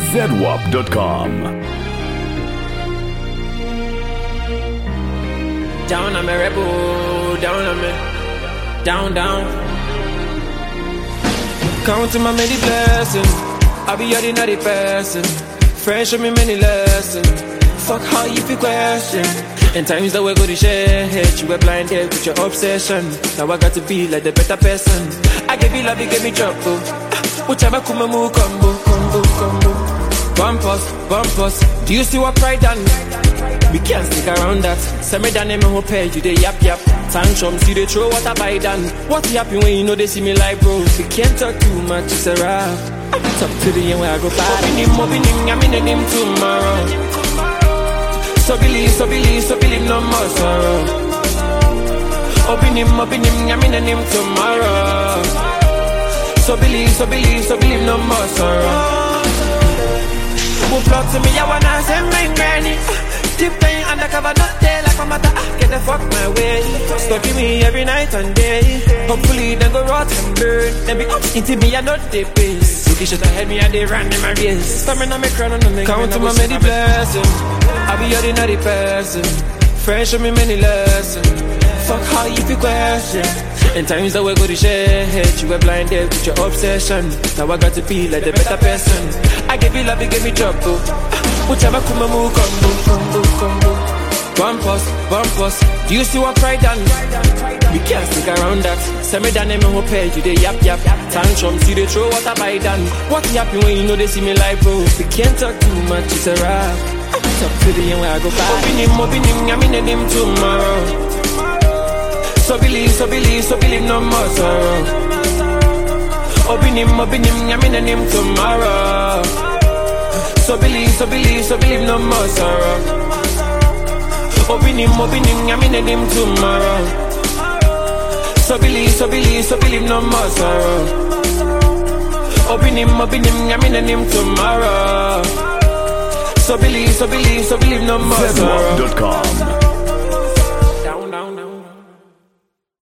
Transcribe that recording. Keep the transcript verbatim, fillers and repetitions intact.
zedwap dot com. Down on me, rebel, down on me, down, down. Counting my many blessings, I be ordinary person. Friends show me many lessons. Fuck how you feel question. In times that we go to share hate, you were blinded with your obsession. Now I got to be like the better person. I gave you love, you gave me trouble. Whichever come and move, combo, combo, combo. Bumpus, bumpus. Do you see what pride done? We can't stick around that. Send me down and me hope you they yap yap. Tantrums, you they throw what I buy done. What happen when you know they see me like bro? We can't talk too much, it's a rap. Talk to the end where I go back. Open him, open him, I'm in him tomorrow. So believe, so believe, so believe no more sorrow. Open him, open him, I'm in him tomorrow. So believe, so believe, so believe no more sorrow. Who flock to me, I wanna say my granny. Deep down undercover, not there like a matter. Get the fuck my way. Stalking me every night and day. Hopefully they go rot and burn. Then be up into me, I know they pace. They should have had me and they ran in my race. Coming on me crown on the count to my many blessings. I be ordinary person. Friends show me many lessons. Fuck how you feel question. In times that we go to share hate, you were blinded with your obsession. Now I got to be like the better person. I gave you love, you gave me trouble. Whichever come and move, combo, combo, combo. Bumpus, bumpus. Do you see what pride done? We can't stick around that. Send me down and me hope you they yap yap. Tantrums, you they throw what I buy done. What happen when you know they see me like bro? We can't talk too much, it's a rap. Talk to the end where I go back. Open him, open him, I'm in him tomorrow. So believe, so believe, so believe no more sorrow. Open him, open him, I'm in him tomorrow. So believe, so believe, so believe no more sorrow. Open him, open him, I'm in him tomorrow. So believe, so believe, so believe no more sorrow. Open him, open him, I'm in him tomorrow. So believe, so believe, so believe no more sorrow. zedwap dot com.